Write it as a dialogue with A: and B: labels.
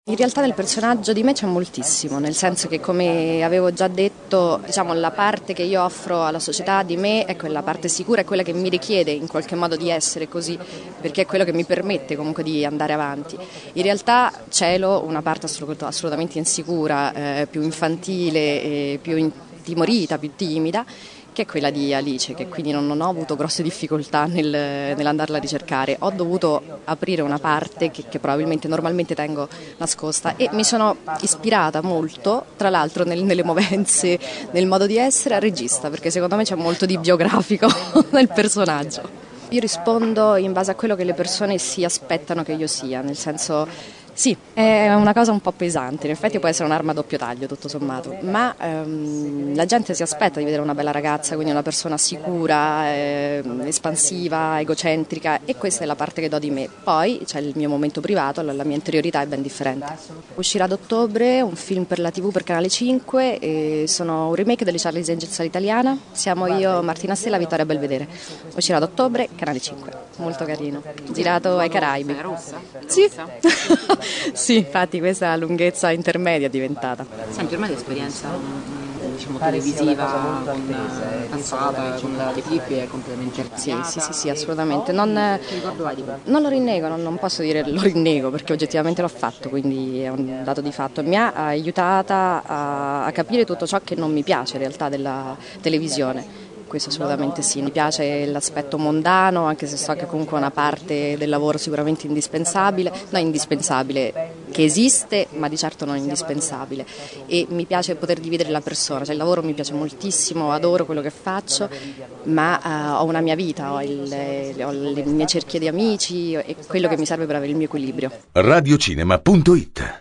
A: In realtà nel personaggio di me c'è moltissimo, nel senso che, come avevo già detto, diciamo, la parte che io offro alla società di me è quella parte sicura, è quella che mi richiede in qualche modo di essere così, perché è quello che mi permette comunque di andare avanti. In realtà celo una parte assolutamente insicura, più infantile, più intimorita, più timida, che è quella di Alice, che quindi non ho avuto grosse difficoltà nell'andarla a ricercare. Ho dovuto aprire una parte che probabilmente normalmente tengo nascosta, e mi sono ispirata molto, tra l'altro nelle movenze, nel modo di essere, al regista, perché secondo me c'è molto di biografico nel personaggio. Io rispondo in base a quello che le persone si aspettano che io sia, nel senso, sì, è una cosa un po' pesante, in effetti può essere un'arma a doppio taglio tutto sommato, ma la gente si aspetta di vedere una bella ragazza, quindi una persona sicura, espansiva, egocentrica, e questa è la parte che do di me. Poi c'è il mio momento privato, la mia interiorità è ben differente. Uscirà ad ottobre un film per la TV per Canale 5, e sono un remake delle Charlie's Angels all'italiana, siamo io, Martina Stella, Vittoria Belvedere. Uscirà ad ottobre, Canale 5, molto carino, girato ai Caraibi. Sì. Sì, infatti questa è la lunghezza intermedia è diventata.
B: Senti, ormai l'esperienza diciamo televisiva passata con le clip è completamente
A: Sì, assolutamente. Non
B: Che ricordo hai di quello?
A: lo rinnego, non posso dire lo rinnego, perché oggettivamente l'ho fatto, quindi è un dato di fatto. Mi ha aiutata a capire tutto ciò che non mi piace in realtà della televisione. Questo assolutamente sì, mi piace l'aspetto mondano, anche se so che comunque è una parte del lavoro sicuramente indispensabile, che esiste, ma di certo non indispensabile, e mi piace poter dividere la persona, cioè il lavoro mi piace moltissimo, adoro quello che faccio, ma ho una mia vita, ho le mie cerchie di amici, e quello che mi serve per avere il mio equilibrio.
C: Radiocinema.it